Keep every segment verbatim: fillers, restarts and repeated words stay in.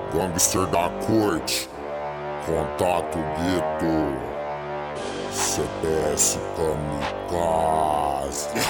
Gangster da corte, contato gueto, C P S kamikaze.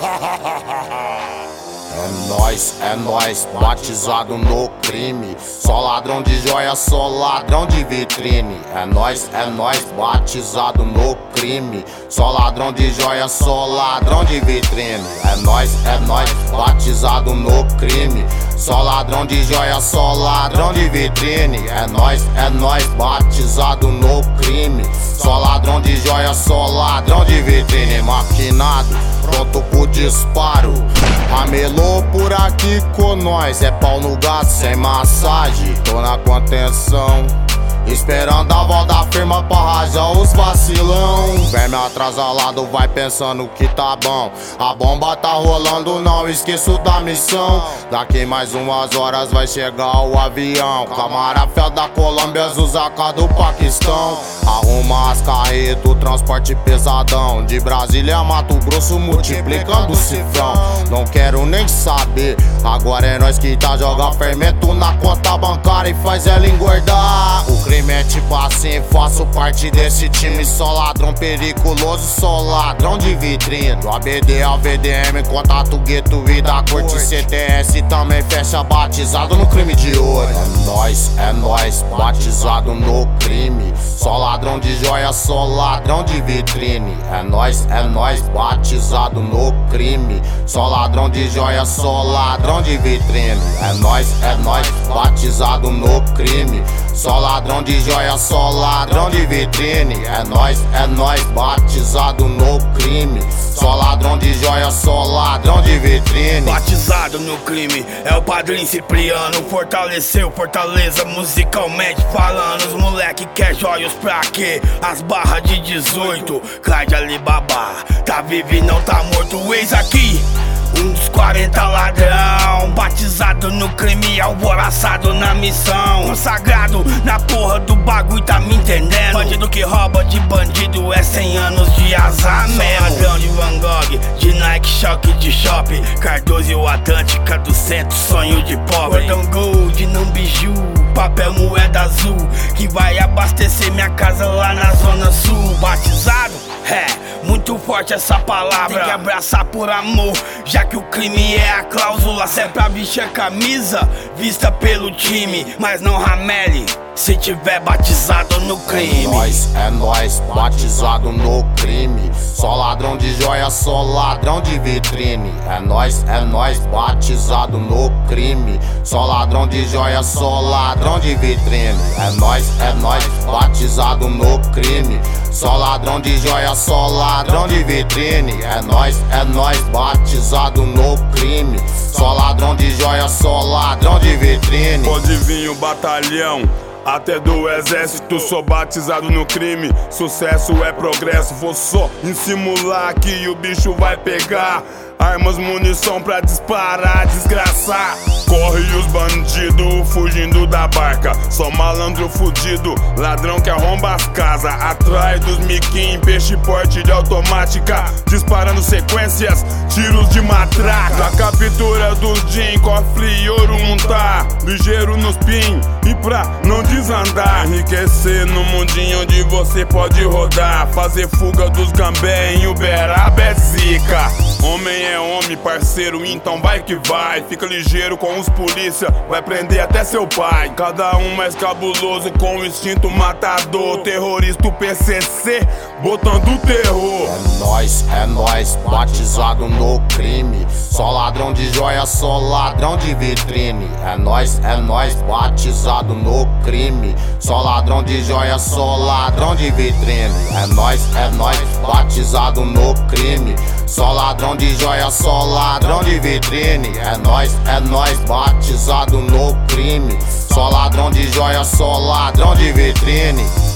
É nóis, é nóis, batizado no crime. Só ladrão de joia, só ladrão de vitrine. É nóis, é nóis, batizado no crime. Só ladrão de joia, só ladrão de vitrine. É nóis, é nóis, batizado no crime. Só ladrão de joia, só ladrão de vitrine. É nóis, é nóis, batizado no crime. Só ladrão de joia, só ladrão de vitrine. Maquinado, pronto pro disparo. Ramelou por aqui com nós, é pau no gato sem massagem. Tô na contenção, esperando a volta firma pra rajar os vacilão. Verme atrasalado vai pensando que tá bom. A bomba tá rolando, não esqueço da missão. Daqui mais umas horas vai chegar o avião. Camarafé da Colômbia, Zuzaca do Paquistão. Arruma as carretas, transporte pesadão. De Brasília a Mato Grosso, multiplicando o cifrão. Não quero nem saber, agora é nós que tá. Joga fermento na conta bancária e faz ela engordar. O crime é tipo assim, faço parte desse time. Só ladrão periculoso, só ladrão de vitrine. Do A B D ao V D M, contato gueto e da corte. C T S também fecha, batizado no crime de ouro. É nóis, é nóis, batizado no crime. Só ladrão de joia, só ladrão de vitrine. É nóis, é nóis, batizado no crime. Só ladrão de joia, só ladrão de vitrine. É nóis, é nóis, batizado no crime. Só ladrão de joia, só ladrão de vitrine. É nóis, é nóis, batizado no crime. Só ladrão de joia, só ladrão de vitrine. Batizado no crime, é o Padrinho Cipriano. Fortaleceu Fortaleza musicalmente falando. Os moleque quer joias pra quê? As barras de dezoito, cai de Alibaba. Tá vivo e não tá morto, eis aqui um dos quarenta ladrão, batizado no crime, alvoroçado na missão. Consagrado na porra do bagulho, tá me entendendo? Bandido que rouba de bandido é cem anos de azar mesmo. Ladrão de Van Gogh, de Nike, choque de shopping. Cardoso e o Atlântica do centro, sonho de pobre. Cordão gold, não biju, papel moeda azul, que vai abastecer minha casa lá na zona sul. Batizado? É, muito forte essa palavra. Tem que abraçar por amor, já que o crime é a cláusula. Se é pra vestir a camisa, vista pelo time, mas não ramele se tiver batizado no crime. É nóis, é nóis, batizado no crime. Só ladrão de joia, só ladrão de vitrine. É nóis, é nóis, batizado no crime. Só ladrão de joia, só ladrão de vitrine. É nóis, é nóis, batizado no crime. Só ladrão de joia, só ladrão de vitrine. É nóis, é nóis, batizado no crime. Só ladrão de joia, só ladrão de vitrine. Pode vir o batalhão, até do exército, sou batizado no crime. Sucesso é progresso, vou só simular que o bicho vai pegar. Armas, munição pra disparar, desgraçar. Corre os bandidos fugindo da barca. Só malandro fudido, ladrão que arromba as casas. Atrás dos miquim, peixe porte de automática, disparando sequências, tiros de matraca. A captura dos Jim, cofre e ouro montar. Ligeiro nos pin e pra não desandar. Enriquecer no mundinho onde você pode rodar. Fazer fuga dos gambé em Uberaba é zica. Homem é homem, parceiro, então vai que vai. Fica ligeiro com os polícia, vai prender até seu pai. Cada um mais cabuloso com o instinto matador. Terrorista o P C C, botando o terror. É nóis, é nóis, batizado no crime. Só ladrão de joia, só ladrão de vitrine. É nóis, é nóis, batizado no crime. Só ladrão de joia, só ladrão de vitrine. É nóis, é nóis, batizado no crime. Só ladrão de joia, só ladrão de vitrine. É nóis, é nóis, batizado no crime. Só ladrão de joia, só ladrão de vitrine.